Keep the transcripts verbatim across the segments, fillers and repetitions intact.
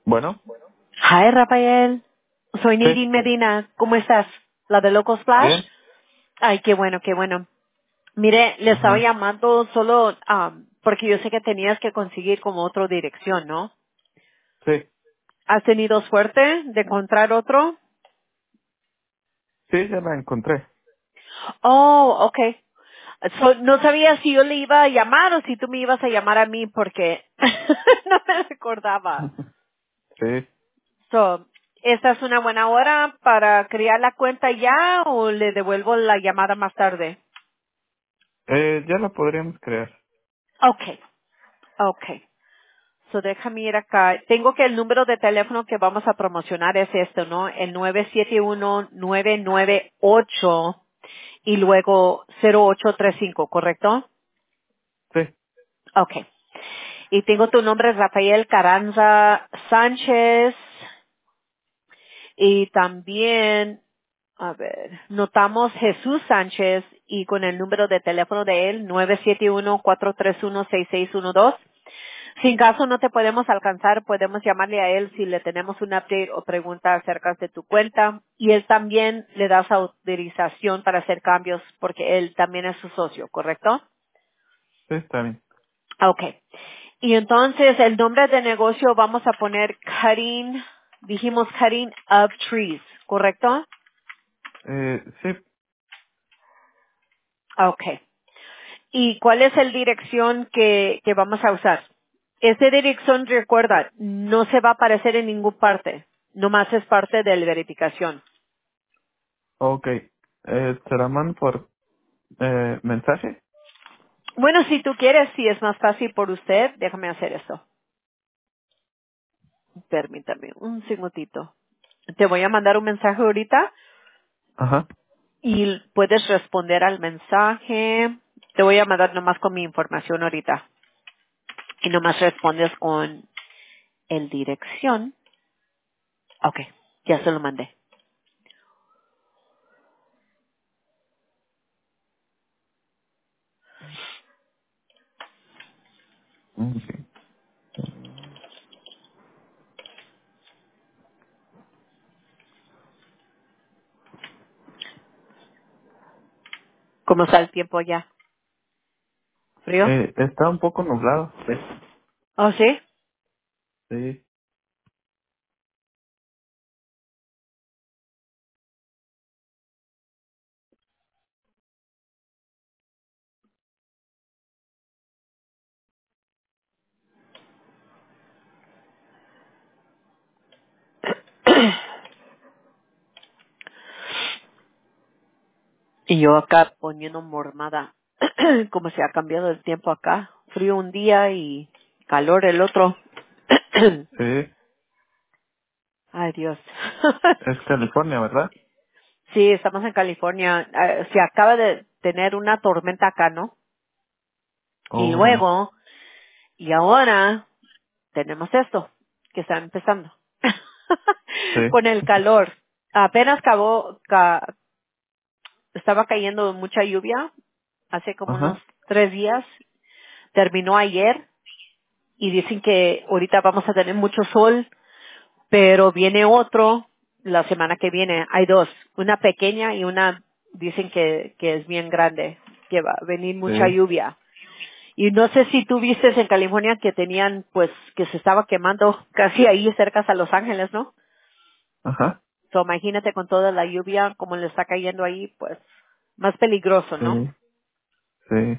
Bueno, Hi, Rafael. Soy sí, Nadine Medina. ¿Cómo estás? ¿La de Loco Splash? bien. Ay, qué bueno, qué bueno. Mire, le estaba Ajá. llamando solo am, porque yo sé que tenías que conseguir como otra dirección, ¿no? Sí, ¿Has tenido suerte de encontrar otro? sí, ya la encontré. Oh, okay. So, no sabía si yo le iba a llamar o si tú me ibas a llamar a mí porque no me recordaba. Sí. So, ¿esta es una buena hora para crear la cuenta ya o le devuelvo la llamada más tarde? Eh, ya la podríamos crear. Okay, okay. So déjame ir acá. Tengo que el número de teléfono que vamos a promocionar es este, ¿no? El nueve siete uno nueve nueve ocho y luego cero ocho tres cinco, ¿correcto? Sí, Okay. Y tengo tu nombre, Rafael Carranza Sánchez. Y también, a ver, notamos Jesús Sánchez y con el número de teléfono de él, nueve siete uno cuatro tres uno seis seis uno dos. Si en caso no te podemos alcanzar, podemos llamarle a él si le tenemos un update o pregunta acerca de tu cuenta. Y él también le da su autorización para hacer cambios porque él también es su socio, ¿correcto? sí, está bien. Okay. Y entonces el nombre de negocio vamos a poner Cutting, dijimos Cutting of Trees, ¿correcto? Eh, sí, Okay. ¿Y cuál es el dirección que, que vamos a usar? Esa dirección, recuerda, no se va a aparecer en ninguna parte. Nomás es parte de la verificación. ok. Eh, ¿se la mando por eh, mensaje? Bueno, si tú quieres, si es más fácil por usted, déjame hacer eso. Permítame un segundito. Te voy a mandar un mensaje ahorita Ajá. y puedes responder al mensaje. Te voy a mandar nomás con mi información ahorita. Y nomás respondes con el dirección. Ok, ya se lo mandé. Mm, sí. ¿Cómo está el tiempo ya? ¿Frío? Eh, está un poco nublado. Sí. ¿Oh, sí? Sí. Y yo acá poniendo mormada. Como se ha cambiado el tiempo acá. Frío un día y calor el otro. Sí. Ay, Dios. Es California, ¿verdad? Sí, estamos en California. Eh, Se acaba de tener una tormenta acá, ¿no? Y Oh, luego, y ahora, tenemos esto, que está empezando. sí. Con el calor. Apenas acabó, ca- estaba cayendo mucha lluvia hace como unos Ajá. tres días. Terminó ayer y dicen que ahorita vamos a tener mucho sol, pero viene otro la semana que viene. Hay dos, una pequeña y una dicen que, que es bien grande, que va a venir mucha Sí. lluvia. Y no sé si tú viste en California que tenían, pues, que se estaba quemando casi ahí cerca a Los Ángeles, ¿no? Ajá. So, imagínate con toda la lluvia como le está cayendo ahí, pues, más peligroso, ¿no? Sí. Sí.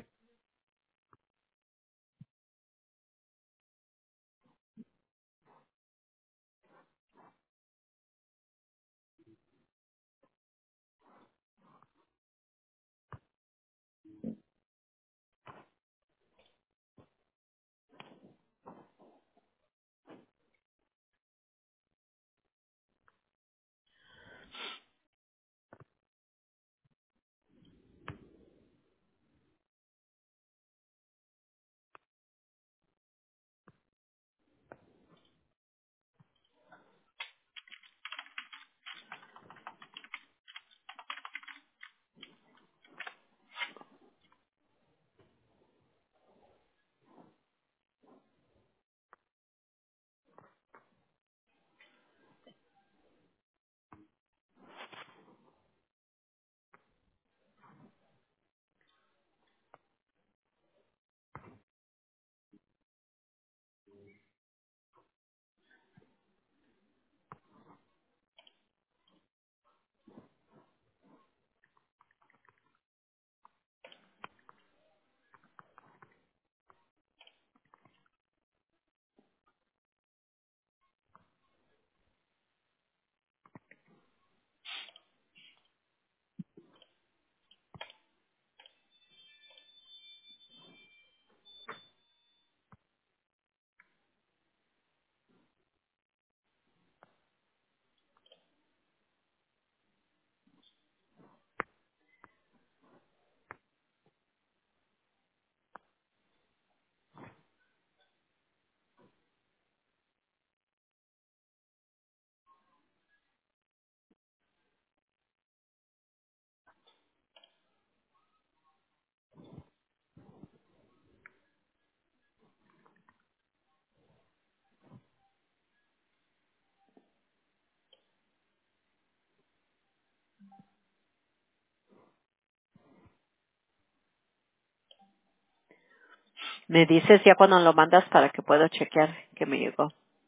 Me dices ya cuando lo mandas para que pueda chequear que me llegó.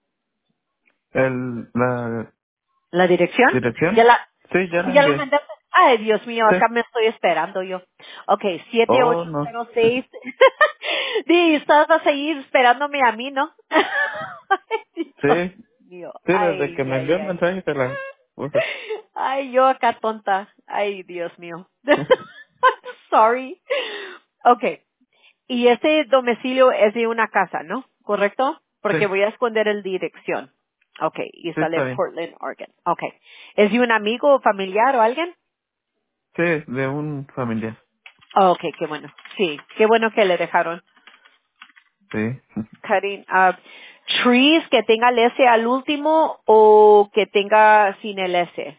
El, la ¿La dirección? Ya dirección. la, Sí, ya la ya la envié. mandaste. Ay, Dios mío, Sí. acá me estoy esperando yo. Ok, siete ocho Oh, no. cero seis. Di, estás vas a seguir esperándome a mí, ¿no? Ay, Dios Sí. mío. Sí, desde que Ay, me envió ay, el ay. mensaje te la puse. Ay, yo acá tonta. Ay, Dios mío. Sorry. Okay. Y ese domicilio es de una casa, ¿no? ¿Correcto? Sí, Porque voy a esconder el dirección. Okay. Y sí, sale está bien. Portland, Oregon. Okay. ¿Es de un amigo o familiar o alguien? Sí, de un familiar. Okay, qué bueno. Sí, qué bueno que le dejaron. Sí. Cutting up trees que tenga el S al último o que tenga sin el S.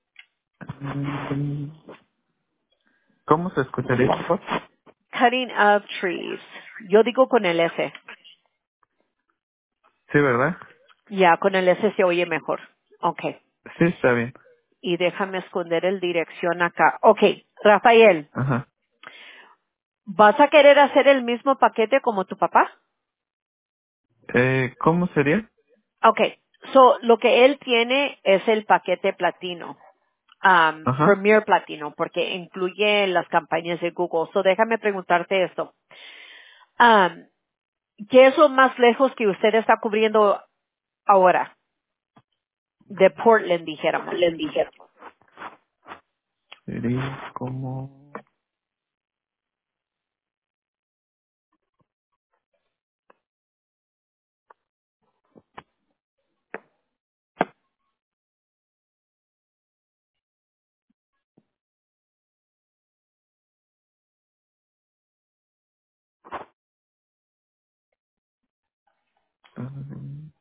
Mm, ¿Cómo se escucharía? Por favor? Cutting up trees. Yo digo con el S. Sí, ¿verdad? Ya, con el S se oye mejor. Okay. Sí, está bien. Y déjame esconder el dirección acá. Okay, Rafael, Ajá. ¿vas a querer hacer el mismo paquete como tu papá? Eh, ¿Cómo sería? Okay, so lo que él tiene es el paquete platino, um, Ajá. Premier Platino, porque incluye las campañas de Google. So déjame preguntarte esto. Um, ¿Qué es lo más lejos que usted está cubriendo ahora? De Portland, dijéramos. Le dije. Sería como... mm,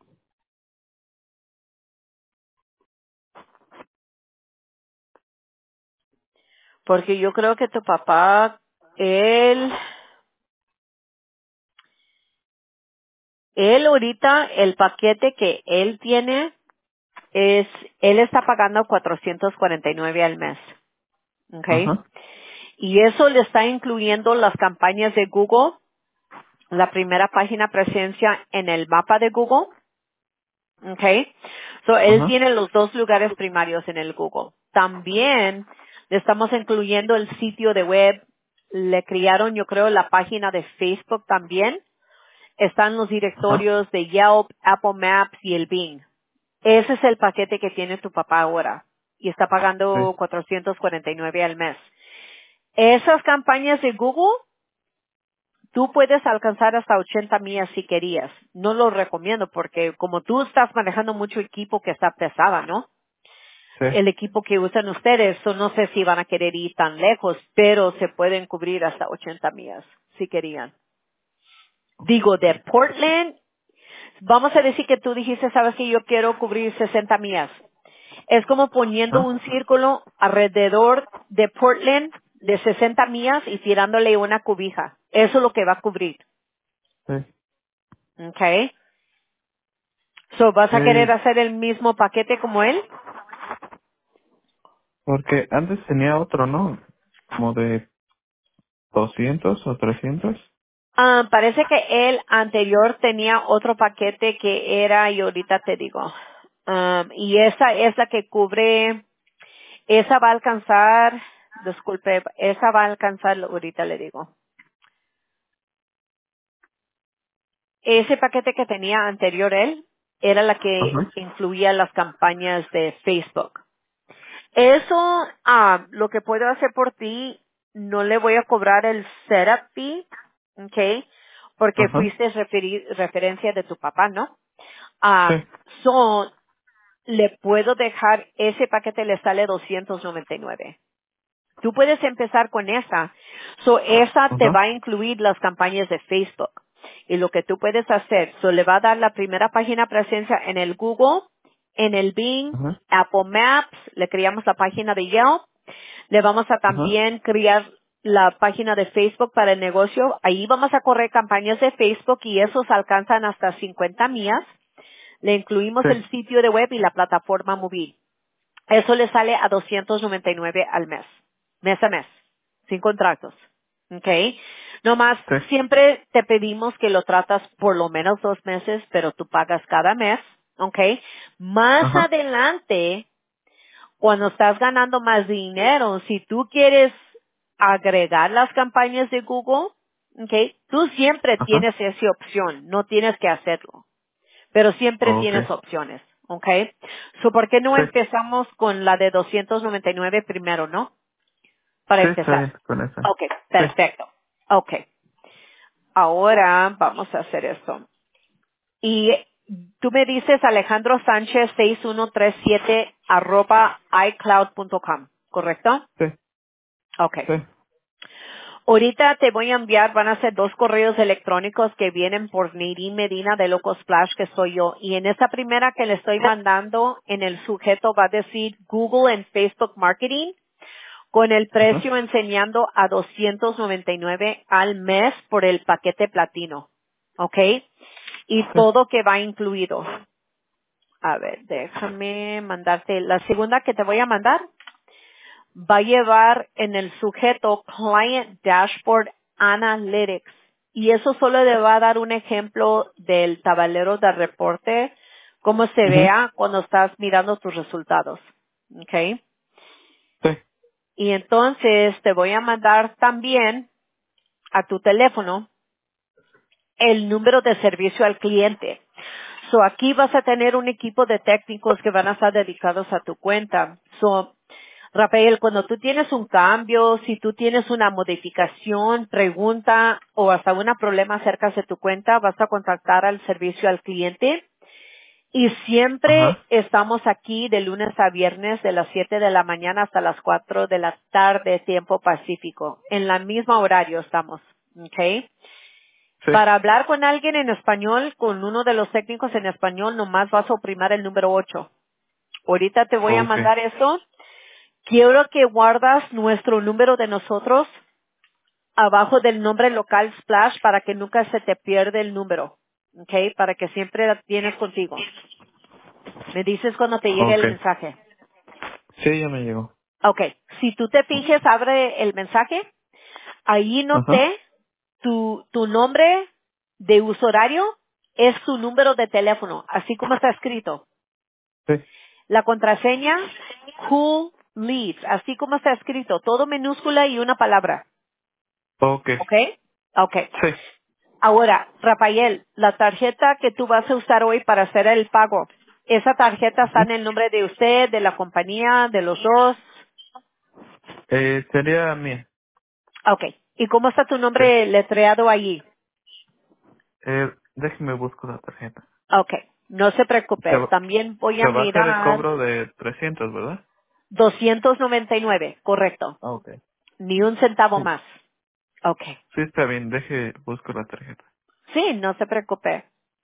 Porque yo creo que tu papá, él, él ahorita, el paquete que él tiene es, él está pagando cuatrocientos cuarenta y nueve al mes, ¿ok? Ajá. Y eso le está incluyendo las campañas de Google, la primera página presencia en el mapa de Google, ¿ok? So, él Ajá. tiene los dos lugares primarios en el Google. También le estamos incluyendo el sitio de web, le crearon yo creo la página de Facebook también, están los Ajá. directorios de Yelp, Apple Maps y el Bing. Ese es el paquete que tiene tu papá ahora y está Sí. pagando cuatrocientos cuarenta y nueve al mes. Esas campañas de Google, tú puedes alcanzar hasta ochenta millas si querías. No lo recomiendo porque como tú estás manejando mucho equipo que está pesada, ¿no? Sí. El equipo que usan ustedes, so no sé si van a querer ir tan lejos, pero se pueden cubrir hasta ochenta millas si querían. Digo, de Portland, vamos a decir que tú dijiste, sabes que yo quiero cubrir sesenta millas. Es como poniendo ¿Ah? un círculo alrededor de Portland de sesenta millas y tirándole una cobija. Eso es lo que va a cubrir. Sí. Okay. So, ¿vas a querer Eh, hacer el mismo paquete como él? porque antes tenía otro, ¿no? Como de doscientos o trescientos. Ah, parece que él anterior tenía otro paquete que era, y ahorita te digo, Um, y esa es la que cubre, esa va a alcanzar, disculpe, esa va a alcanzar, ahorita le digo. Ese paquete que tenía anterior él era la que Ajá. incluía las campañas de Facebook. Eso, ah, lo que puedo hacer por ti, no le voy a cobrar el setup fee, ¿ok? Porque Ajá. fuiste referi- referencia de tu papá, ¿no? Sí. Ah, so, le puedo dejar, ese paquete le sale doscientos noventa y nueve. Tú puedes empezar con esa. So, esa te va Ajá. a incluir las campañas de Facebook. Y lo que tú puedes hacer, so, le va a dar la primera página presencia en el Google, en el Bing, Ajá. Apple Maps, le creamos la página de Yelp, le vamos a Ajá. también crear la página de Facebook para el negocio. Ahí vamos a correr campañas de Facebook y esos alcanzan hasta cincuenta millas. Le incluimos Sí. el sitio de web y la plataforma móvil. Eso le sale a doscientos noventa y nueve al mes, mes a mes, sin contratos. Okay. Nomás Sí. siempre te pedimos que lo tratas por lo menos dos meses, pero tú pagas cada mes. Okay. Más Ajá. adelante, cuando estás ganando más dinero, si tú quieres agregar las campañas de Google, okay, tú siempre Ajá. tienes esa opción, no tienes que hacerlo, pero siempre Ok. tienes opciones, okay. So, ¿por qué no Sí. empezamos con la de doscientos noventa y nueve primero, no? Para Sí, está empezar. bien con eso. Okay, Sí. perfecto. Okay. Ahora vamos a hacer esto. Y tú me dices Alejandro Sánchez seis uno tres siete arroba iCloud punto com, ¿correcto? Sí. Okay. Sí. Ahorita te voy a enviar, van a ser dos correos electrónicos que vienen por Nadine Medina de Loco Splash, que soy yo. Y en esta primera que le estoy mandando, en el sujeto va a decir Google and Facebook Marketing, con el Ajá. precio enseñando a doscientos noventa y nueve al mes por el paquete platino. ¿Ok? Y Sí. todo que va incluido. A ver, déjame mandarte. La segunda que te voy a mandar va a llevar en el sujeto Client Dashboard Analytics. Y eso solo le va a dar un ejemplo del tablero de reporte, cómo se Ujú. vea cuando estás mirando tus resultados. ¿Ok? Sí. Y entonces te voy a mandar también a tu teléfono el número de servicio al cliente. So, aquí vas a tener un equipo de técnicos que van a estar dedicados a tu cuenta. So, Rafael, cuando tú tienes un cambio, si tú tienes una modificación, pregunta o hasta un problema acerca de tu cuenta, vas a contactar al servicio al cliente. Y siempre Ajá. estamos aquí de lunes a viernes de las siete de la mañana hasta las cuatro de la tarde, tiempo pacífico. En la misma horario estamos. ¿Ok? Sí. Para hablar con alguien en español, con uno de los técnicos en español, nomás vas a oprimir el número ocho. Ahorita te voy a Ok. mandar eso. Quiero que guardas nuestro número de nosotros abajo del nombre local Splash para que nunca se te pierda el número. ¿Ok? Para que siempre la tienes contigo. Me dices cuando te llegue Ok. el mensaje. Sí, ya me llegó. Ok. Si tú te fijes, abre el mensaje. Ahí Ajá. noté tu, tu nombre de usuario es tu número de teléfono, así como está escrito. Sí. La contraseña, Cool Leads, así como está escrito, todo minúscula y una palabra. Ok. ¿Ok? Ok. Sí. Ahora, Rafael, la tarjeta que tú vas a usar hoy para hacer el pago, ¿esa tarjeta está Ujú. en el nombre de usted, de la compañía, de los dos? Eh, sería mía. Ok. ¿Y cómo está tu Sí. nombre letreado allí? Eh, déjeme busco la tarjeta. Ok. No se Se preocupe. va, También voy se a va a hacer el mirar cobro de trescientos, ¿verdad? doscientos noventa y nueve, correcto. Ah, ok. Ni un centavo Sí. más. Ok. Sí, está bien. Deje, busco la tarjeta. Sí, no se preocupe.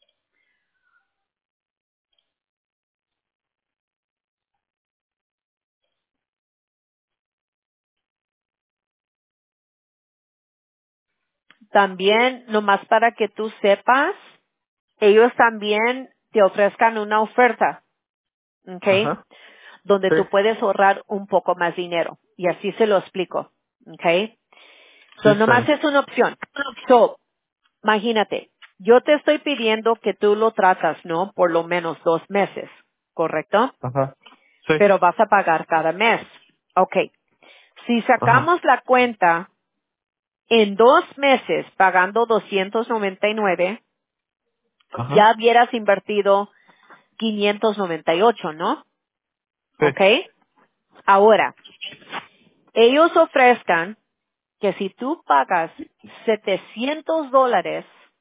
También, nomás para que tú sepas, ellos también te ofrezcan una oferta, ¿ok? Ajá. Donde Sí. tú puedes ahorrar un poco más dinero. Y así se lo explico, ¿ok? Sí, So, está nomás bien. es una opción. So, imagínate, yo te estoy pidiendo que tú lo tratas, ¿no? Por lo menos dos meses, ¿correcto? Ajá. Sí. Pero vas a pagar cada mes. Ok. Si Ajá. sacamos la cuenta en dos meses pagando doscientos noventa y nueve, ya Ajá. hubieras invertido quinientos noventa y ocho, ¿no? Sí. ¿Ok? Ahora, ellos ofrezcan que si tú pagas setecientos dólares,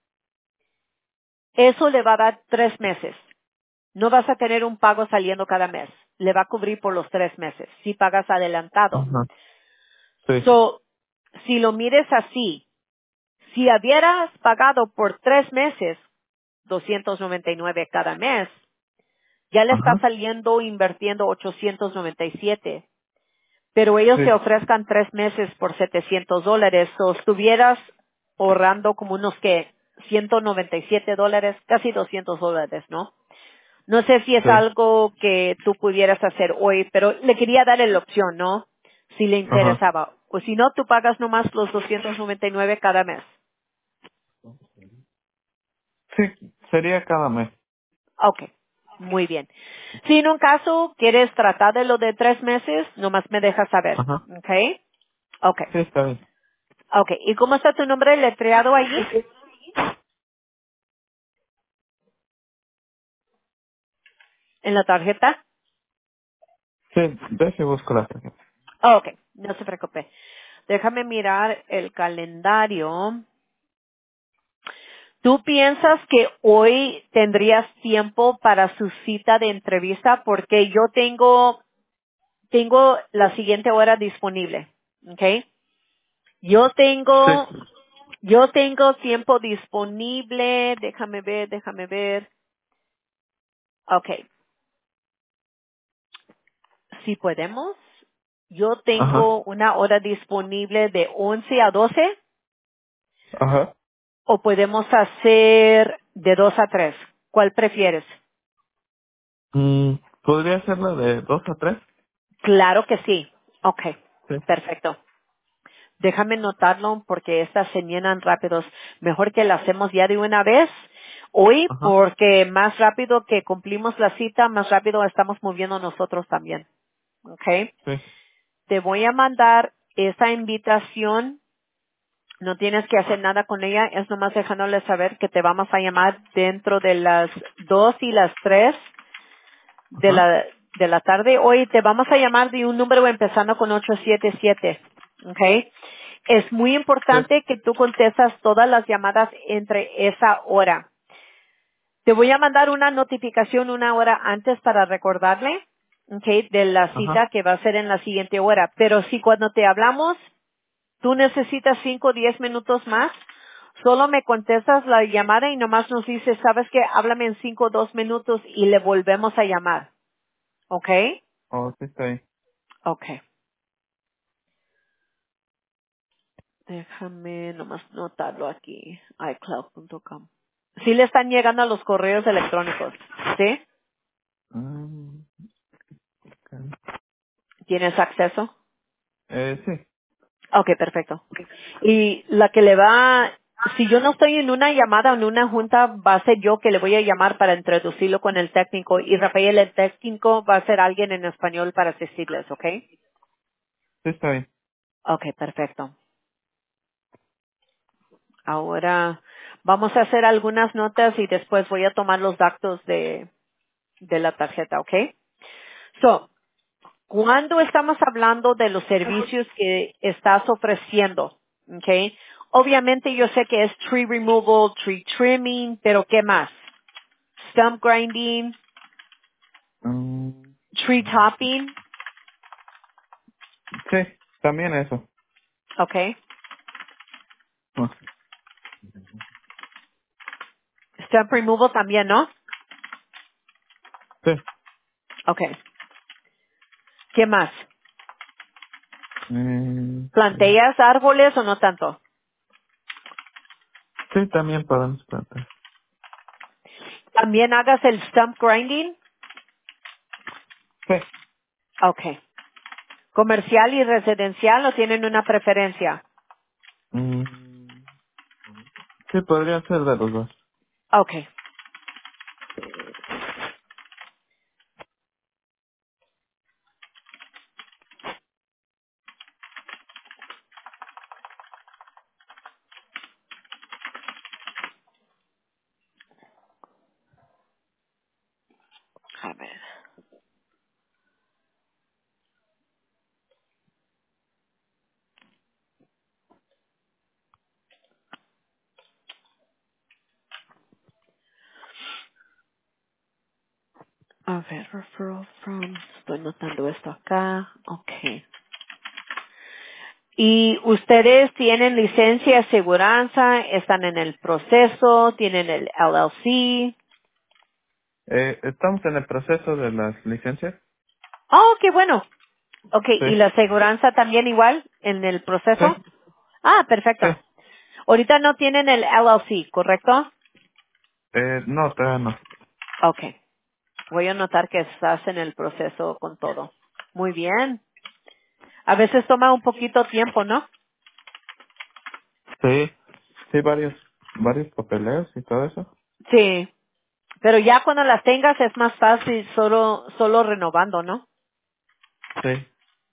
eso le va a dar tres meses. No vas a tener un pago saliendo cada mes. Le va a cubrir por los tres meses si pagas adelantado. Ajá. Sí. So, si lo mires así, si hubieras pagado por tres meses doscientos noventa y nueve cada mes, ya le está Ajá. saliendo invirtiendo ochocientos noventa y siete. Pero ellos Sí. te ofrezcan tres meses por setecientos dólares, o estuvieras ahorrando como unos que ciento noventa y siete dólares, casi doscientos dólares, ¿no? No sé si es Sí. algo que tú pudieras hacer hoy, pero le quería darle la opción, ¿no? si le Ajá. interesaba. O si no, tú pagas nomás los doscientos noventa y nueve cada mes. Sí, sería cada mes. Ok, muy bien. Si en un caso quieres tratar de lo de tres meses, nomás me dejas saber. Ajá. Ok, ok, Sí, está bien. ok. ¿Y cómo está tu nombre letreado allí? ¿En la tarjeta? Sí, deje busco la tarjeta. Oh, ok, no se preocupe. Déjame mirar el calendario. ¿Tú piensas que hoy tendrías tiempo para su cita de entrevista? Porque yo tengo, tengo la siguiente hora disponible. ¿Ok? Yo Sí. tengo, yo tengo tiempo disponible. Déjame ver, déjame ver. Ok. Si podemos, yo Ajá. tengo una hora disponible de once a doce Ajá. o podemos hacer de dos a tres. ¿Cuál prefieres? Mm, ¿podría hacerla de dos a tres? Claro que sí. Ok. Sí. Perfecto. Déjame notarlo porque estas se llenan rápidos. Mejor que la hacemos ya de una vez hoy Ajá. porque más rápido que cumplimos la cita, más rápido estamos moviendo nosotros también. Ok. Sí. Te voy a mandar esa invitación. No tienes que hacer nada con ella. Es nomás dejándole saber que te vamos a llamar dentro de las dos y las tres de Ajá. la, de la tarde. Hoy te vamos a llamar de un número empezando con ocho siete siete. ¿Ok? Es muy Sí. importante que tú contestas todas las llamadas entre esa hora. Te voy a mandar una notificación una hora antes para recordarle, ¿ok? De la Ajá. cita que va a ser en la siguiente hora. Pero si cuando te hablamos, tú necesitas cinco o diez minutos más, solo me contestas la llamada y nomás nos dices, ¿sabes qué? Háblame en cinco o dos minutos y le volvemos a llamar. ¿Ok? Oh, sí, está bien. Ok. Déjame nomás notarlo aquí. iCloud punto com. Sí le están llegando a los correos electrónicos. ¿Sí? Mm, ok. ¿Tienes acceso? Eh, sí. Ok, perfecto. Y la que le va, si yo no estoy en una llamada o en una junta, va a ser yo que le voy a llamar para introducirlo con el técnico y Rafael, el técnico, va a ser alguien en español para asistirles, ¿ok? Sí, está bien. Ok, perfecto. Ahora vamos a hacer algunas notas y después voy a tomar los datos de, de la tarjeta, ¿ok? So, cuando estamos hablando de los servicios que estás ofreciendo, ¿ok? Obviamente yo sé que es tree removal, tree trimming, pero ¿qué más? Stump grinding, Mm, tree topping, sí, también eso. ¿ok? Ah, Stump removal también, ¿no? sí. ¿Ok? ¿Qué más? Eh, sí. ¿Planteas árboles o no tanto? Sí, también podemos plantar. ¿También hagas el stump grinding? Sí. ¿Ok? ¿Comercial y residencial o tienen una preferencia? Mm, sí, podría ser de los dos. ¿Ok? A ver. A ver, referral from, estoy notando esto acá. Ok. ¿Y ustedes tienen licencia, aseguranza, están en el proceso, tienen el L L C? Eh, estamos en el proceso de las licencias. Oh, qué bueno. Ok, Sí. ¿y la aseguranza también igual en el Sí. proceso? Ah, Sí. perfecto. Ahorita no tienen el L L C, ¿correcto? Eh, no, todavía no. Ok. Voy a notar que estás en el proceso con todo. Muy bien. A veces toma un poquito tiempo, ¿no? Sí, sí, varios, varios papeleos y todo eso. Sí. Pero ya cuando las tengas es más fácil solo, solo renovando, ¿no? Sí.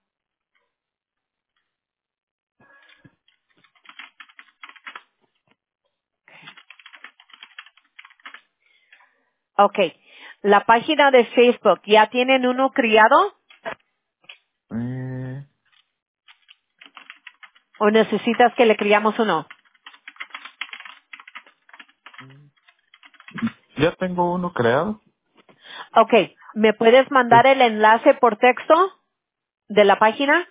Okay. La página de Facebook, ¿ya tienen uno criado Eh, o necesitas que le criamos uno? ya tengo uno creado. Okay. ¿Me puedes Sí, mandar el enlace por texto de la página?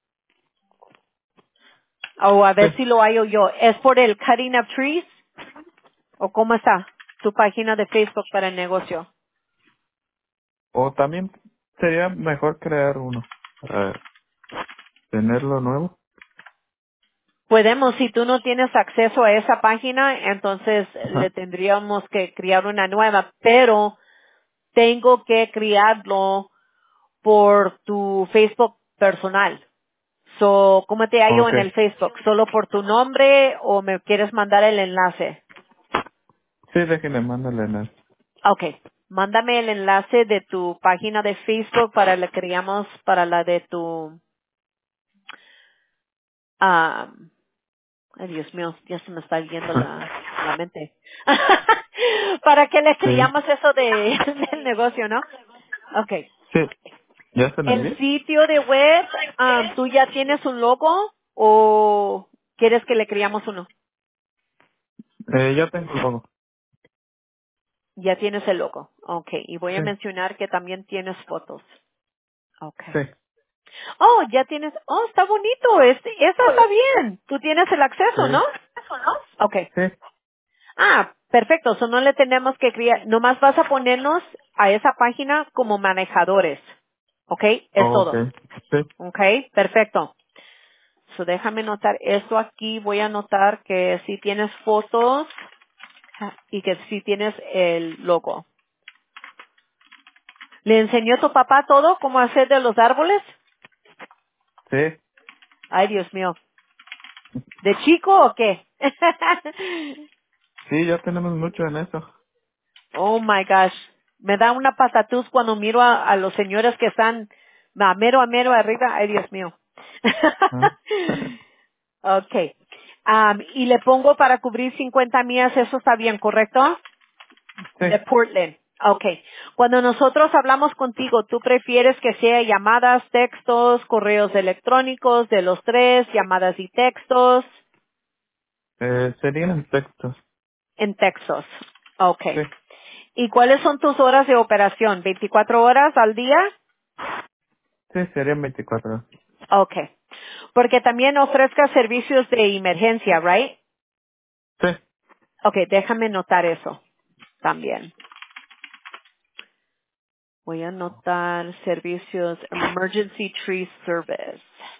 O a sí. ver si lo hallo yo. ¿Es por el Cutting of Trees? ¿O cómo está tu página de Facebook para el negocio? O también sería mejor crear uno para tenerlo nuevo. Podemos, si tú no tienes acceso a esa página, entonces le Ajá. tendríamos que crear una nueva, pero tengo que crearlo por tu Facebook personal. So, ¿cómo te hallo en Okay. el Facebook? ¿Solo por tu nombre o me quieres mandar el enlace? Sí, déjenme mandarle en el. Okay. Mándame el enlace de tu página de Facebook para la creamos para la de tu, ah, ay Dios mío, ya se me está yendo Ajá. la, la mente. Para que le Sí, escribamos eso de, del negocio, ¿no? Okay. sí. ¿Ya se lo El envié? sitio de web, ah, ¿tú ya tienes un logo o quieres que le creamos uno? Eh, ya tengo el logo. Ya tienes el logo. Okay. Y voy a Sí, mencionar que también tienes fotos. sí. Okay. Oh, ya tienes, oh, está bonito, este, eso está bien. Tú tienes el acceso, ¿no? Sí, Okay. sí. Ah, perfecto. So no le tenemos que criar. Nomás vas a ponernos a esa página como manejadores. ¿Ok? Es todo. Okay. Sí. ¿Ok? Perfecto. So déjame notar esto aquí. Voy a anotar que si tienes fotos y que si tienes el logo. ¿Le enseñó tu papá todo? ¿Cómo hacer de los árboles? Sí. Ay, Dios mío. ¿De chico o qué? Sí, ya tenemos mucho en eso. Oh my gosh. Me da una patatús cuando miro a, a los señores que están a mero a mero arriba. Ay, Dios mío. Ah. Okay. Am, y le pongo para cubrir cincuenta millas, eso está bien, ¿correcto? Sí. De Portland. Okay. Cuando nosotros hablamos contigo, ¿tú prefieres que sea llamadas, textos, correos electrónicos, de los tres, llamadas y textos? Eh, serían en textos. En textos. Sí. Okay. ¿Y cuáles son tus horas de operación? ¿veinticuatro horas al día? Sí, serían veinticuatro. Okay. Porque también ofrezca servicios de emergencia, right? Sí. Okay, déjame notar eso también. Voy a anotar servicios Emergency Tree Service.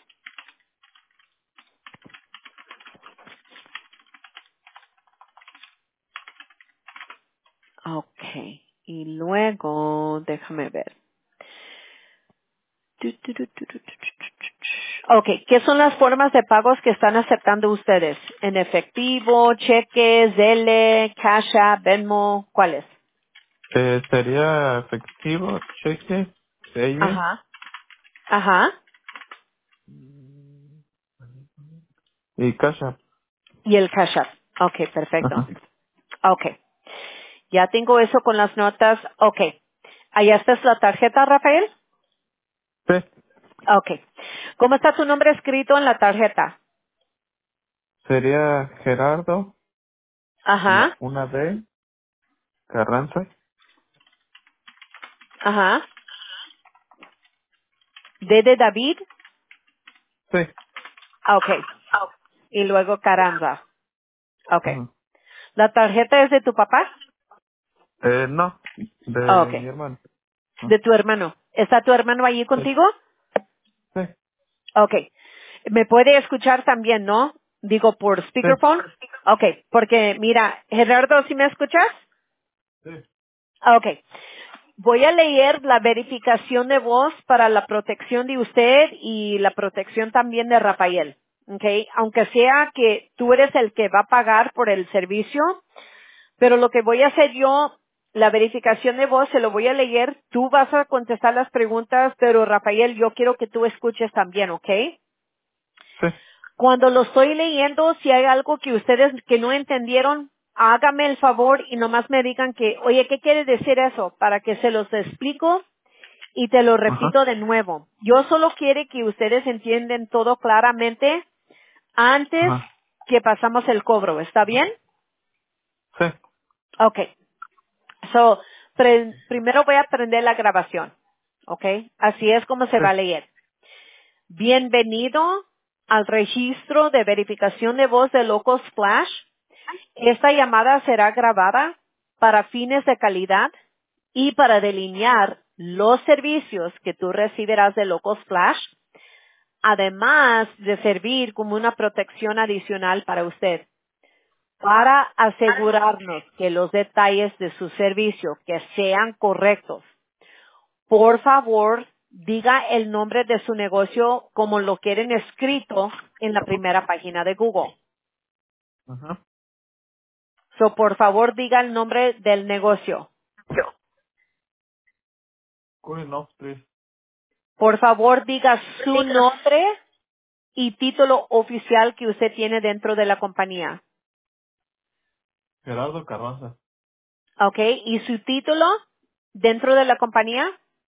Okay. Y luego, déjame ver. Tu, tu, tu, tu, tu, tu, tu, tu, tu. Okay, ¿qué son las formas de pagos que están aceptando ustedes? ¿En efectivo, cheques, Zelle, Cash App, Venmo? ¿Cuáles? Eh, sería efectivo, cheque, sello. Ajá. Ajá. Y Cash App. Y el Cash App. Okay, perfecto. Ajá. Okay. Ya tengo eso con las notas. Okay. ¿Allá está la tarjeta, Rafael? Sí. Okay. ¿Cómo está tu nombre escrito en la tarjeta? Sería Gerardo, la, Ajá. una D, Carranza. Ajá. D de David. Sí. Ah, okay. Y luego Carranza. Okay. Ajá. ¿La tarjeta es de tu papá? Eh, no, Ah, de mi okay. hermano. Ah, De tu hermano. ¿Está tu hermano allí sí. contigo? Sí. Okay. ¿Me puede escuchar también, no? Digo por Sí. speakerphone. Okay. Porque mira, Gerardo, ¿sí me escuchas? Sí. Ah, okay. voy a leer la verificación de voz para la protección de usted y la protección también de Rafael. ¿Ok? Aunque sea que tú eres el que va a pagar por el servicio, pero lo que voy a hacer yo, la verificación de voz, se lo voy a leer, tú vas a contestar las preguntas, pero Rafael, yo quiero que tú escuches también, ¿ok? Sí. Cuando lo estoy leyendo, si hay algo que ustedes que no entendieron, hágame el favor y nomás me digan que, oye, ¿qué quiere decir eso? Para que se los explico y te lo Ajá. repito de nuevo. Yo solo quiero que ustedes entiendan todo claramente antes Ajá. que pasamos el cobro. ¿Está bien? Sí. Ok. So, pre- primero voy a prender la grabación. ¿Ok? Así es como se Sí. va a leer. Bienvenido al registro de verificación de voz de Locos Flash. Esta llamada será grabada para fines de calidad y para delinear los servicios que tú recibirás de Locos Flash, además de servir como una protección adicional para usted. Para asegurarnos que los detalles de su servicio que sean correctos, por favor, diga el nombre de su negocio como lo quieren escrito en la primera página de Google. Ajá. So, por favor, diga el nombre del negocio. Cooling off, please. Por favor, diga su nombre y título oficial que usted tiene dentro de la compañía. Gerardo Carranza. ¿Ok? ¿Y su título dentro de la compañía?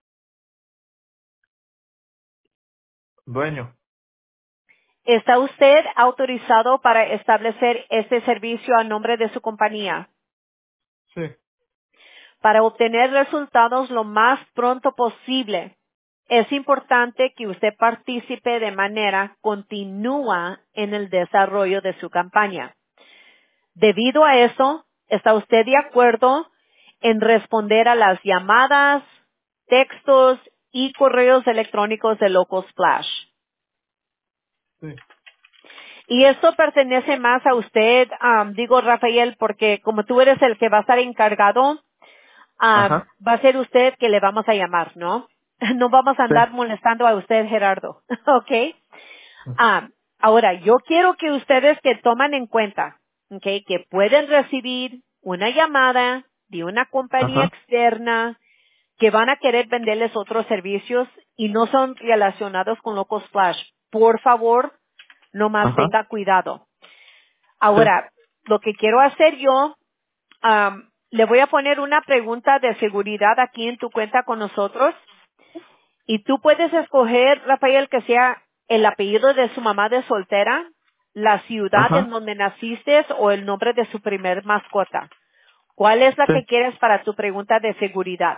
Dueño. ¿Está usted autorizado para establecer este servicio a nombre de su compañía? Sí. Para obtener resultados lo más pronto posible, es importante que usted participe de manera continua en el desarrollo de su campaña. Debido a eso, ¿está usted de acuerdo en responder a las llamadas, textos y correos electrónicos de Locos Flash? Sí. Y esto pertenece más a usted, am, digo Rafael, porque como tú eres el que va a estar encargado, am, Ajá. va a ser usted que le vamos a llamar, ¿no? No vamos a Sí. andar molestando a usted, Gerardo. ¿Ok? Ah, ahora, yo quiero que ustedes que toman en cuenta, ¿ok? Que pueden recibir una llamada de una compañía Ajá. externa que van a querer venderles otros servicios y no son relacionados con Locos Flash. Por favor, no más Ajá. tenga cuidado. Sí. Ahora, lo que quiero hacer yo, am, le voy a poner una pregunta de seguridad aquí en tu cuenta con nosotros y tú puedes escoger, Rafael, que sea el apellido de su mamá de soltera, la ciudad en Ajá. donde naciste o el nombre de su primer mascota. ¿Cuál es la Sí. que quieres para tu pregunta de seguridad?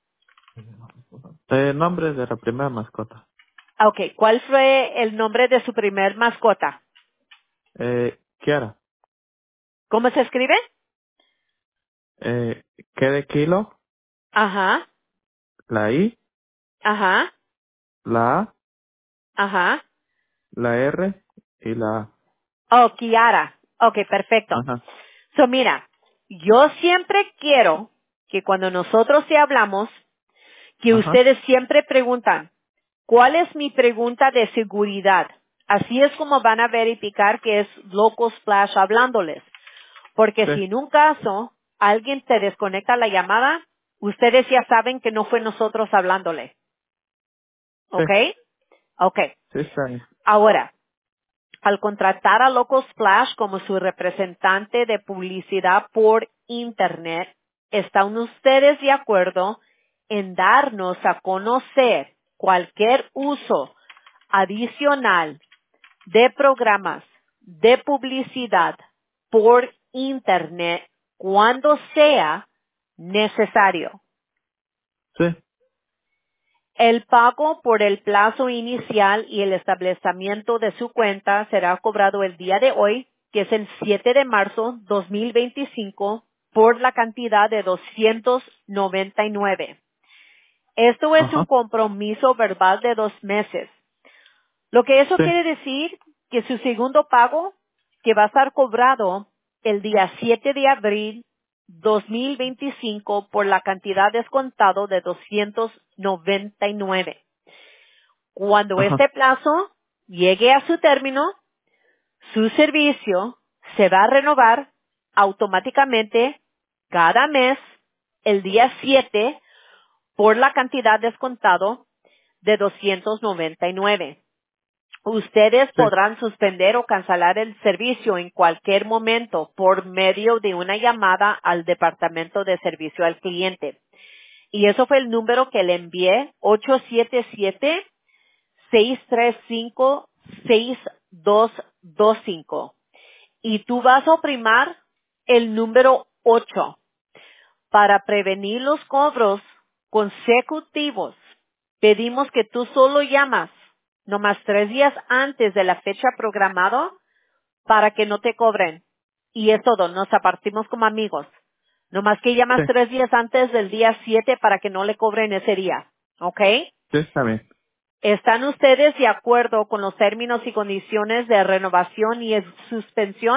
Eh, nombre de la primera mascota. Ah, Ok, ¿cuál fue el nombre de su primer mascota? Eh, Kiara. ¿Cómo se escribe? Eh, ¿qué de kilo? Ajá, La I, ajá, la A, ajá. la R y la A. Oh, Kiara. Ok, perfecto. Ajá. So, mira, yo siempre quiero que cuando nosotros te hablamos, que Ajá. ustedes siempre preguntan, ¿cuál es mi pregunta de seguridad? Así es como van a verificar que es Locos Flash hablándoles. Porque Sí. si en un caso alguien te desconecta la llamada, ustedes ya saben que no fue nosotros hablándole. Sí. ¿Ok? Ok. Sí, está bien. Ahora, al contratar a Locos Flash como su representante de publicidad por Internet, ¿están ustedes de acuerdo en darnos a conocer cualquier uso adicional de programas de publicidad por Internet cuando sea necesario? Sí. El pago por el plazo inicial y el establecimiento de su cuenta será cobrado el día de hoy, que es el siete de marzo dos mil veinticinco, por la cantidad de doscientos noventa y nueve. Esto es un Ajá. compromiso verbal de dos meses. Lo que eso Sí. quiere decir que su segundo pago, que va a estar cobrado el día siete de abril dos mil veinticinco por la cantidad descontado de doscientos noventa y nueve. Cuando Ajá. este plazo llegue a su término, su servicio se va a renovar automáticamente cada mes el día siete por la cantidad descontado de doscientos noventa y nueve. Ustedes Sí. podrán suspender o cancelar el servicio en cualquier momento por medio de una llamada al Departamento de Servicio al Cliente. Y eso fue el número que le envié, ocho siete siete, seis tres cinco, seis dos dos cinco. Y tú vas a oprimar el número ocho para prevenir los cobros consecutivos. Pedimos que tú solo llamas nomás tres días antes de la fecha programada para que no te cobren. Y es todo, nos apartimos como amigos. Nomás que Sí. llamas tres días antes del día siete para que no le cobren ese día. ¿Ok? Sí, está bien. ¿Están ustedes de acuerdo con los términos y condiciones de renovación y ex- suspensión?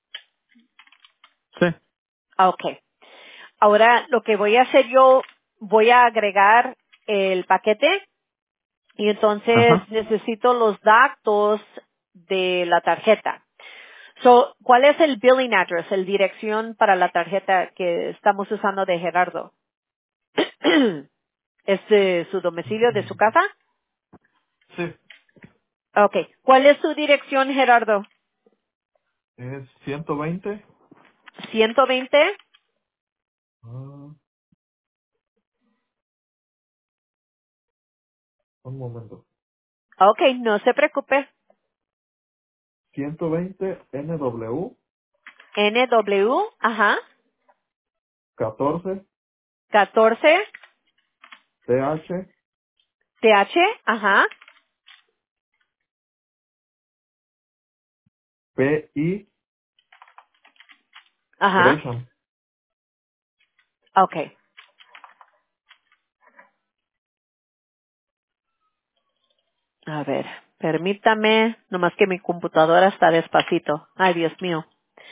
Sí. Ah, ok. Ahora lo que voy a hacer yo, voy a agregar el paquete y entonces Ajá. necesito los datos de la tarjeta. So, ¿cuál es el billing address, el dirección para la tarjeta que estamos usando de Gerardo? ¿Es de su domicilio, de su casa? Sí. Okay. ¿Cuál es su dirección, Gerardo? Es ciento veinte. ¿ciento veinte? Ah, un momento. Okay, no se preocupe. ciento veinte N W N W, ajá, catorce catorce, T H T H, ajá, P I ajá, Gresham. okay. A ver, permítame, nomás que mi computadora está despacito. Ay, Dios mío.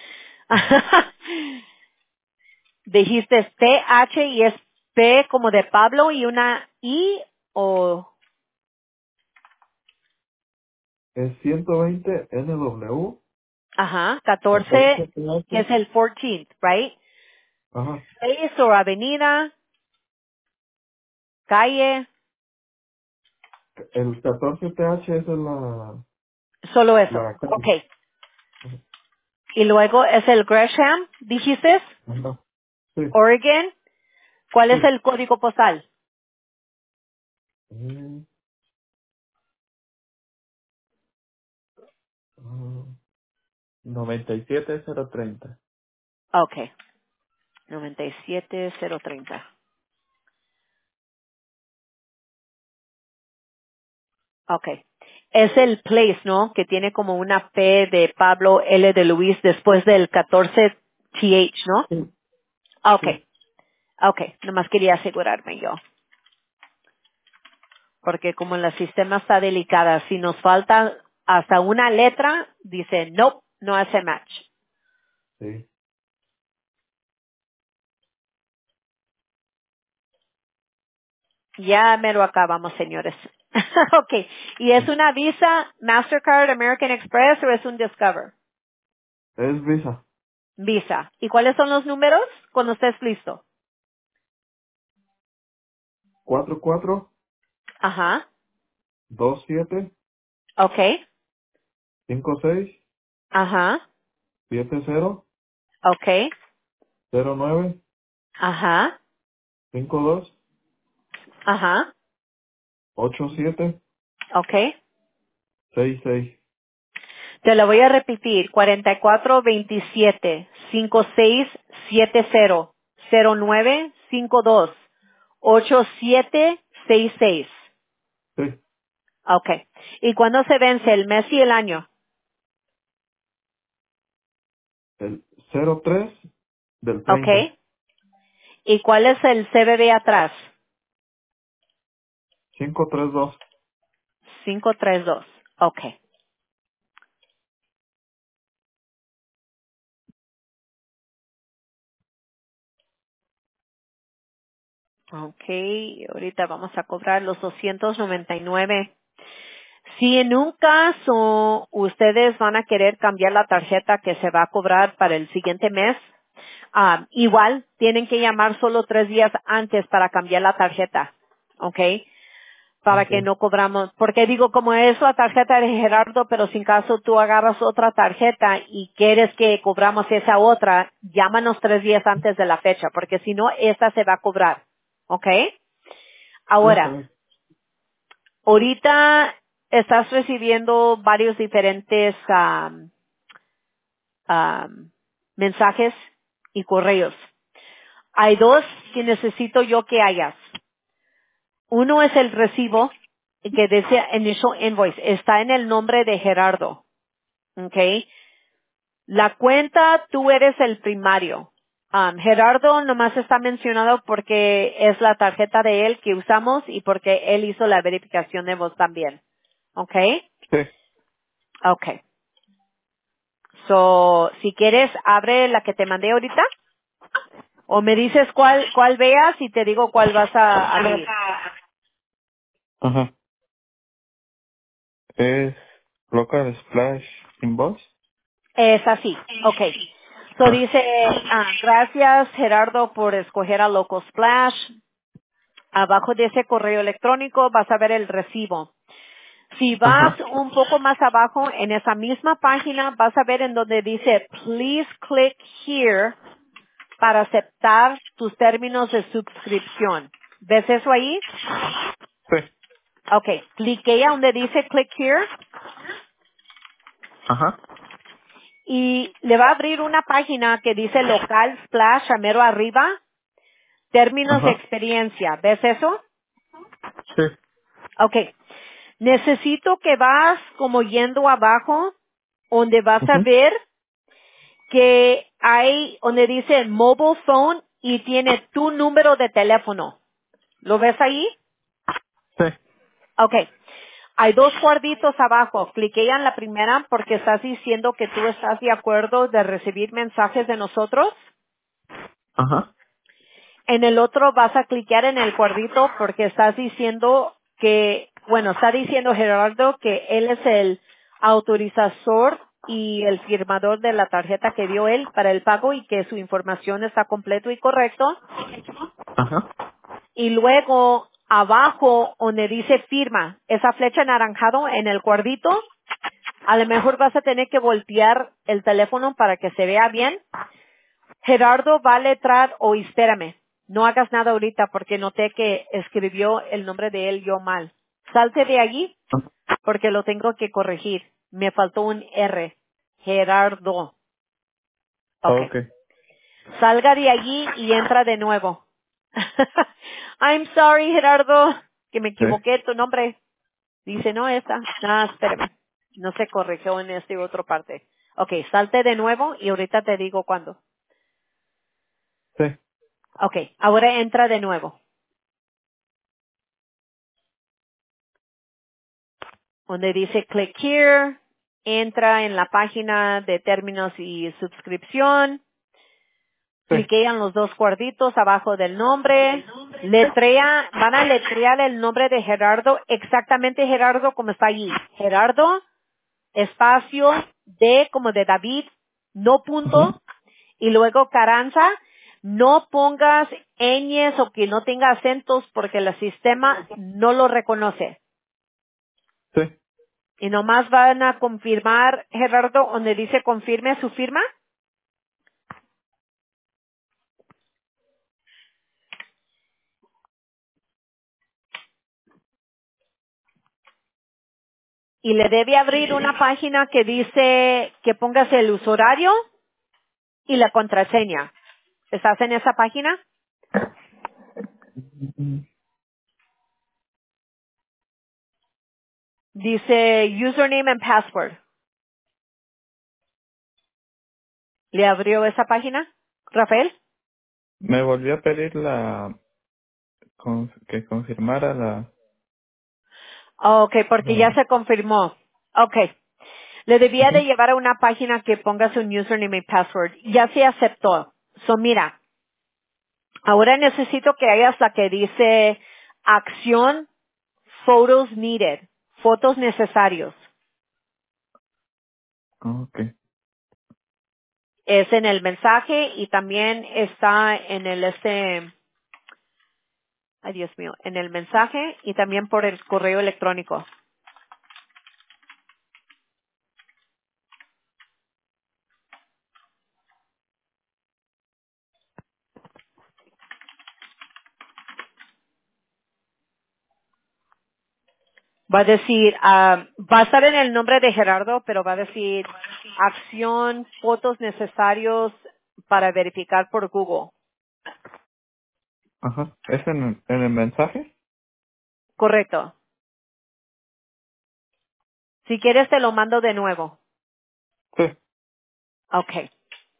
Dijiste T H y es P como de Pablo y una I o, Es ciento veinte N W ajá, catorce, catorce T que es H. el catorce, right? Ajá. Place o avenida, calle, El catorce T H es la, solo eso. la calle. Okay. Y luego es el Gresham, dijiste, Ajá. Sí. Oregon. ¿Cuál es Sí. el código postal? Mm, ah, noventa y siete cero treinta. Okay. noventa y siete cero treinta. Okay. Es el place, ¿no? Que tiene como una P de Pablo, L de Luis después del catorce T H, ¿no? Sí. Sí. Okay. Okay. Nomás quería asegurarme yo. Porque como el sistema está delicada, si nos falta hasta una letra, dice, no, no hace match. Sí. Ya me lo acabamos, señores. Okay. ¿Y es una Visa, Mastercard, American Express o es un Discover? Es Visa. Visa. ¿Y cuáles son los números? Cuando estés listo. cuatro cuatro Ajá. dos siete Okay. cinco seis Ajá. siete cero Okay. cero nueve Ajá. cinco dos Ajá. ocho siete Okay. seis seis. Te lo voy a repetir. cuatro cuatro dos siete cinco seis siete cero cero nueve cinco dos ocho siete seis seis. Sí. Okay. ¿Y cuándo se vence el mes y el año? El cero tres del treinta. Okay. ¿Y cuál es el C V V atrás? cinco tres dos. cinco tres dos. Okay. Okay, ahorita vamos a cobrar los doscientos noventa y nueve. Si en un caso ustedes van a querer cambiar la tarjeta que se va a cobrar para el siguiente mes, ah, igual tienen que llamar solo tres días antes para cambiar la tarjeta, ¿ok? Para que Okay. no cobramos, porque digo, como es la tarjeta de Gerardo, pero sin caso tú agarras otra tarjeta y quieres que cobramos esa otra, llámanos tres días antes de la fecha, porque si no, esta se va a cobrar, ¿ok? Sí, está Ahora, bien. ahorita estás recibiendo varios diferentes am, am, mensajes y correos. Hay dos que necesito yo que hayas. Uno es el recibo que dice Initial Invoice. Está en el nombre de Gerardo. ¿Ok? La cuenta, tú eres el primario. Um, Gerardo nomás está mencionado porque es la tarjeta de él que usamos y porque él hizo la verificación de voz también. ¿Ok? Sí. Ok. So, si quieres, abre la que te mandé ahorita o me dices cuál, cuál veas y te digo cuál vas a abrir. Ajá. Es Local Splash Inbox. Es así. Ok. So Ah. dice, ah, gracias Gerardo por escoger a Local Splash. Abajo de ese correo electrónico vas a ver el recibo. Si vas Ajá. un poco más abajo en esa misma página vas a ver en donde dice please click here para aceptar tus términos de suscripción. ¿Ves eso ahí? Sí. Ok. Clique a donde dice click here Ajá. y le va a abrir una página que dice local splash a mero arriba. Términos de Ajá. experiencia. ¿Ves eso? Sí. Ok. Necesito que vas como yendo abajo, donde vas a Ujú. ver que hay, donde dice mobile phone y tiene tu número de teléfono. ¿Lo ves ahí? Sí. Ok. Hay dos cuadritos abajo. Clique en la primera porque estás diciendo que tú estás de acuerdo de recibir mensajes de nosotros. Ajá. En el otro vas a clicar en el cuadrito porque estás diciendo que, bueno, está diciendo Gerardo que él es el autorizador y el firmador de la tarjeta que dio él para el pago y que su información está completo y correcto. Ajá. Y luego abajo donde dice firma, esa flecha anaranjado en el cuadrito, a lo mejor vas a tener que voltear el teléfono para que se vea bien. Gerardo va a letrar o espérame. No hagas nada ahorita porque noté que escribió el nombre de él yo mal. Salte de allí porque lo tengo que corregir. Me faltó un R. Gerardo. Ok. Ok. Salga de allí y entra de nuevo. I'm sorry, Gerardo, que me Sí. equivoqué tu nombre. Dice, no, esa. Ah, espérame. No se corrigió en este otro parte. Ok, salte de nuevo y ahorita te digo cuándo. Sí. Ok, ahora entra de nuevo. Donde dice click here, entra en la página de términos y suscripción, Sí. cliquean los dos cuadritos abajo del nombre, letrea, van a letrear el nombre de Gerardo, exactamente Gerardo como está allí. Gerardo, espacio, D como de David, no Ujú. punto, y luego Carranza, no pongas ñes o que no tenga acentos porque el sistema no lo reconoce. Sí. Y nomás van a confirmar, Gerardo, donde dice confirme su firma. Y le debe abrir una página que dice que pongas el usuario y la contraseña. ¿Estás en esa página? Ujú. Dice username and password. ¿Le abrió esa página, Rafael? Me volvió a pedir la con- que confirmara la, Ok, porque ya la se confirmó. Ok. Le debía ujú. de llevar a una página que ponga su username y password. Ya se aceptó. So mira, Ahora necesito que hagas la que dice acción, photos needed, fotos necesarios. Ok. Es en el mensaje y también está en el este, ay Dios mío, en el mensaje y también por el correo electrónico. Va a decir, ah, va a estar en el nombre de Gerardo, pero va a decir acción, fotos necesarios para verificar por Google. Ajá. ¿Es en, en el mensaje? Correcto. Si quieres te lo mando de nuevo. Sí. Okay.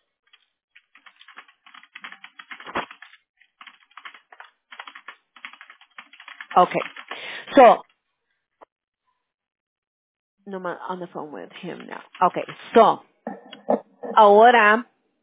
Okay. So, no, I'm on the phone with him now. Okay. So, ahora,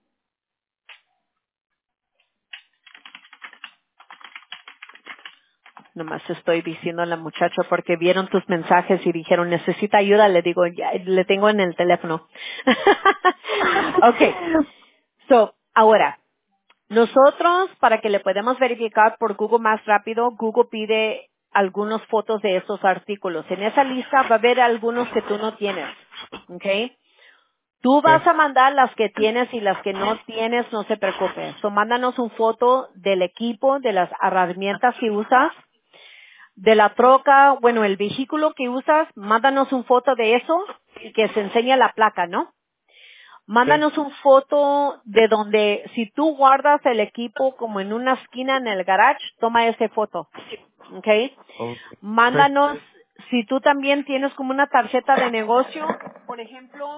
nomás estoy diciendo a la muchacha porque vieron tus mensajes y dijeron, necesita ayuda. Le digo, ya, le tengo en el teléfono. Okay. So, ahora, nosotros, para que le podamos verificar por Google más rápido, Google pide algunas fotos de esos artículos. En esa lista va a haber algunos que tú no tienes. ¿Ok? Tú Sí. vas a mandar las que tienes y las que no tienes, no se preocupe. So, mándanos un foto del equipo, de las herramientas que usas, de la troca, bueno, el vehículo que usas, mándanos un foto de eso y que se enseñe la placa, ¿no? Sí. Mándanos un foto de donde, si tú guardas el equipo como en una esquina en el garage, toma esa foto, ¿ok? Ok. Sí. Mándanos, si tú también tienes como una tarjeta de negocio, por ejemplo,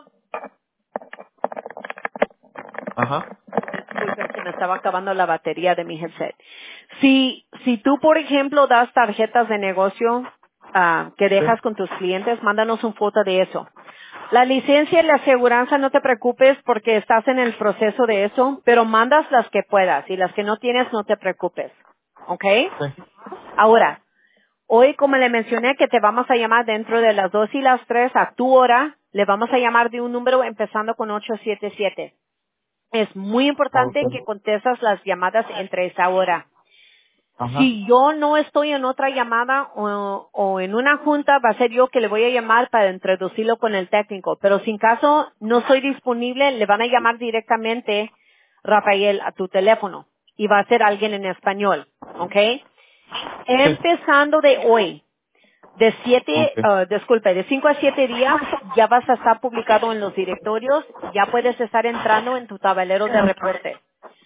Ajá. disculpe, se me estaba acabando la batería de mi headset. Si, si tú, por ejemplo, das tarjetas de negocio ah, que Sí. dejas con tus clientes, mándanos un foto de eso. La licencia y la aseguranza, no te preocupes porque estás en el proceso de eso, pero mandas las que puedas y las que no tienes, no te preocupes. ¿Ok? Sí. Ahora, hoy como le mencioné que te vamos a llamar dentro de las dos y las tres a tu hora, le vamos a llamar de un número empezando con ocho siete siete. Es muy Ok. importante que contestas las llamadas entre esa hora. Ajá. Si yo no estoy en otra llamada o, o en una junta, va a ser yo que le voy a llamar para introducirlo con el técnico. Pero si en caso no soy disponible, le van a llamar directamente, Rafael, a tu teléfono. Y va a ser alguien en español. ¿Ok? Sí. Empezando de hoy, de siete, Ok. ah, disculpe, de cinco a siete días, ya vas a estar publicado en los directorios, ya puedes estar entrando en tu tablero de reporte.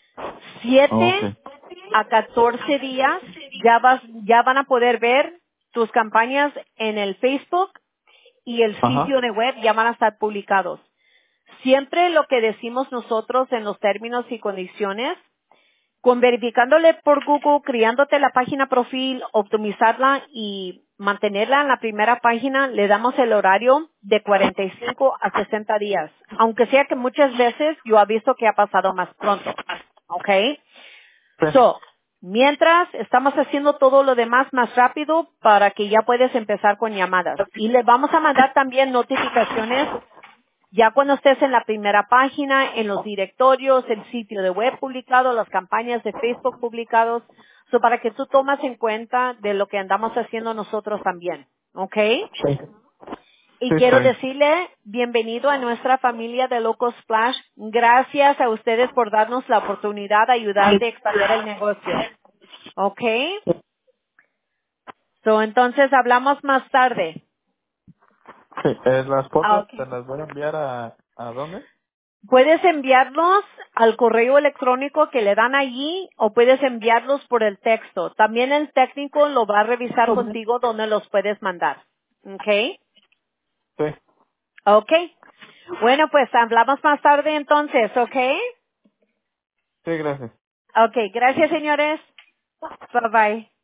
Ok. Siete a catorce días ya vas, ya van a poder ver tus campañas en el Facebook y el Ajá. sitio de web ya van a estar publicados. Siempre lo que decimos nosotros en los términos y condiciones, con verificándole por Google, creándote la página profil, optimizarla y mantenerla en la primera página, le damos el horario de cuarenta y cinco a sesenta días. Aunque sea que muchas veces yo he visto que ha pasado más pronto. ¿Ok? Sí. So, mientras estamos haciendo todo lo demás más rápido para que ya puedes empezar con llamadas. Y le vamos a mandar también notificaciones ya cuando estés en la primera página, en los directorios, el sitio de web publicado, las campañas de Facebook publicados, so para que tú tomas en cuenta de lo que andamos haciendo nosotros también. ¿Ok? Sí. Y Sí, está quiero bien. decirle, bienvenido a nuestra familia de Loco Splash. Gracias a ustedes por darnos la oportunidad de ayudarte a expandir el negocio. ¿Ok? So, entonces hablamos más tarde. Sí. Eh, las Ah, fotos ok. te las voy a enviar a... ¿A dónde? Puedes enviarlos al correo electrónico que le dan allí o puedes enviarlos por el texto. También el técnico lo va a revisar contigo donde los puedes mandar. ¿Ok? Sí. Ok. Bueno, pues hablamos más tarde entonces, ¿ok? Sí, gracias. Ok, gracias señores. Bye bye.